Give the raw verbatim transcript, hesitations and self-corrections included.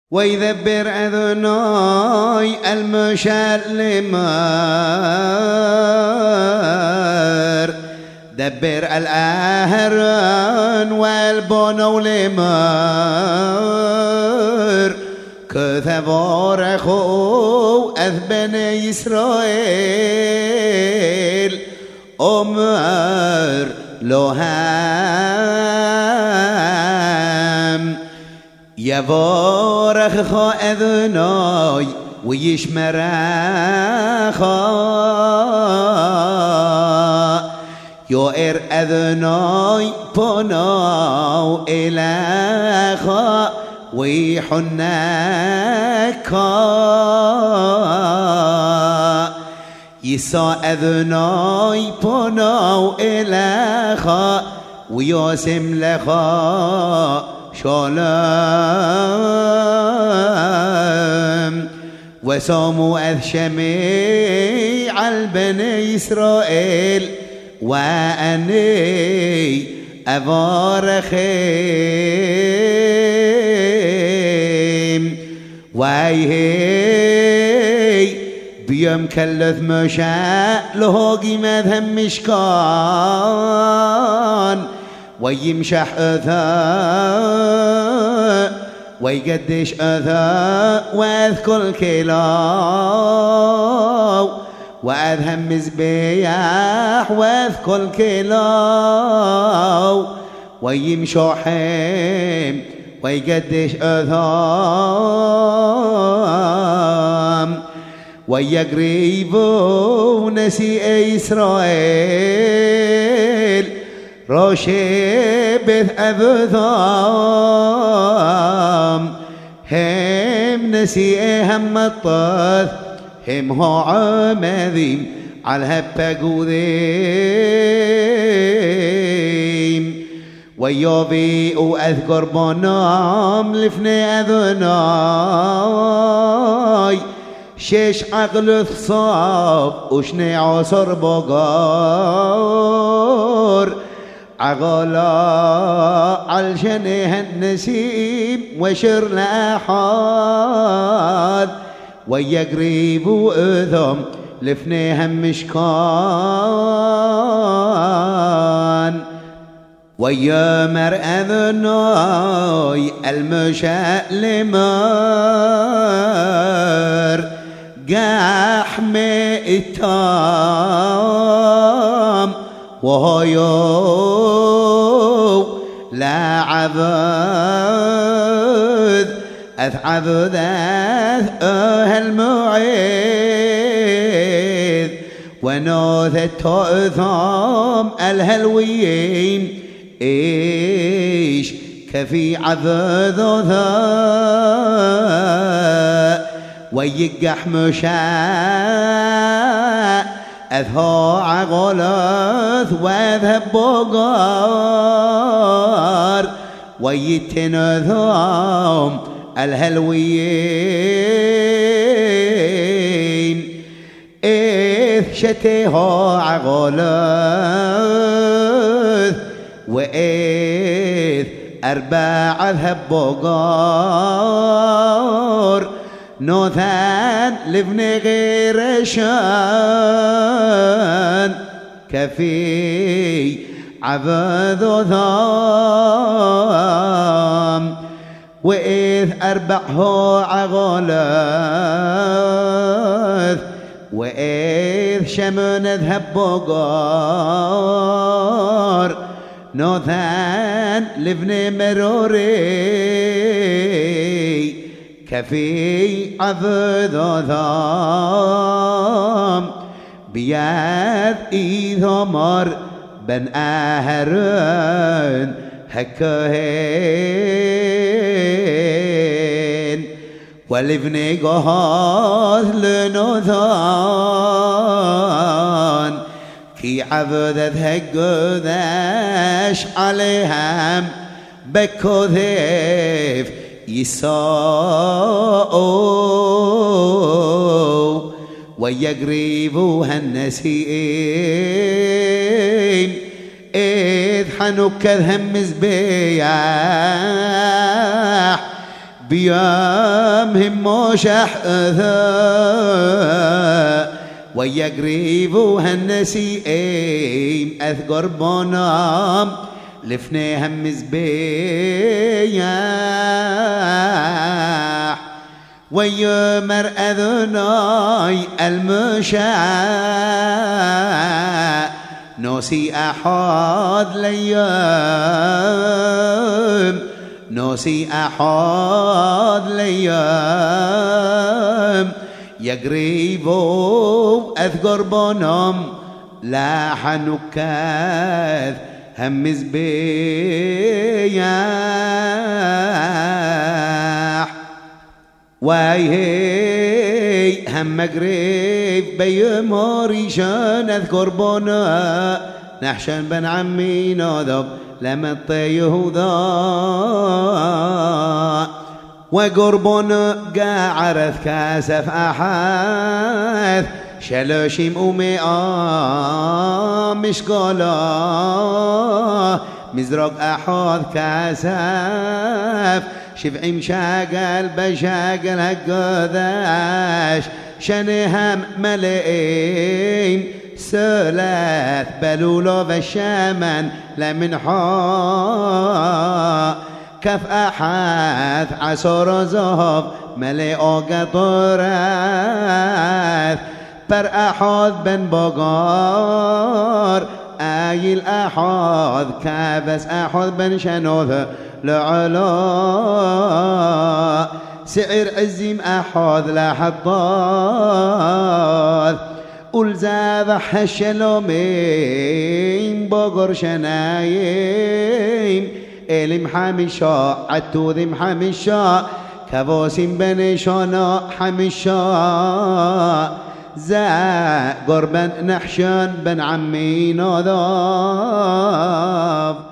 ويدبر أذناي المشلمر دبر الأهران والبنو لمر كثبار أخو أذبني إسرائيل أمر لهم يبارك خا أذناي ويشمرخا يؤر أذناي بناو إلخا ويحنكا يسا أذناي بناو إلخا وياسم لخا شالم وساموا أذشمي على بني إسرائيل وأني أبارخيم ويهي بيوم كلث مشاء لهوقي مذهم مشكان ويمشح أذى ويقدش أذى واذكر كلاو وأذهم مزبيح واذكر كلاو ويمشحهم ويقدش أذى ويقريبوا نسي إسرائيل راشبث أبثام هم نسيهم الطاث هم هو عمذيم على هبقوديم ويوبي أذكر بنام لفني أذناي شش عقل ثصاب وشني عصر بقار عقلا علشنه النسيم وشر لأحد ويقريبوا أذم لفنيهم مشكان ويامر أذناي المشألمر قحمي التام وهيو لا عبد أثعبد أهل معيد ونوث التأثام الهلويين إيش كفي عبد ذا ويقح مشاء أذهى عغلث واذهب بقار ويتنذام الهلويين إذ شتها عغلث وإذ أربع أذهب بقار نوثان لبني غير شان كفي عبد ذام وإذ أربعه عغلث وإذ شمن اذهب بقار نوثان لبني مروري كفي عبد ذام بياد إيثمر بن أهرن هكهين والابن قهاث لنوثان كي عبدت هكذاش عليهم بكذف يساءوا ويقربوها النسيم إذ حنك ذهم مزبيح بيامهم موشح أثا ويقريبو هالنسيم أذكر بونام لفنيهم مزبيح ويمر أذناي المشاع نوسي أحد ليام نوسي أحد ليام يقريبو أذكر بونم لا حنكاث هم زبيح وايهي هم قريب بيموري شان أذكر بونا نحشن بن عمي ناذب لمطي يهوذا وقربون قاعرث كاسف أحاث شلوشيم أمي مشقالا مزرق أحاث كاسف شفعي شاقل بشاقل هقذاش شنهم ملئين سلاث بلولو بالشمن لمن حا كف أحد عصر زهب ملئو قطرات بر أحد بن بقار آيل أحد كابس أحد بن شنوث لعلا سعر عزيم أحد لحضاث والزابح الشلومين بقر شنايم إلي محمشا عتو ذي محمشا كبوسم بني شانا حمشا زا قربا نحشان بن عمي ناذاب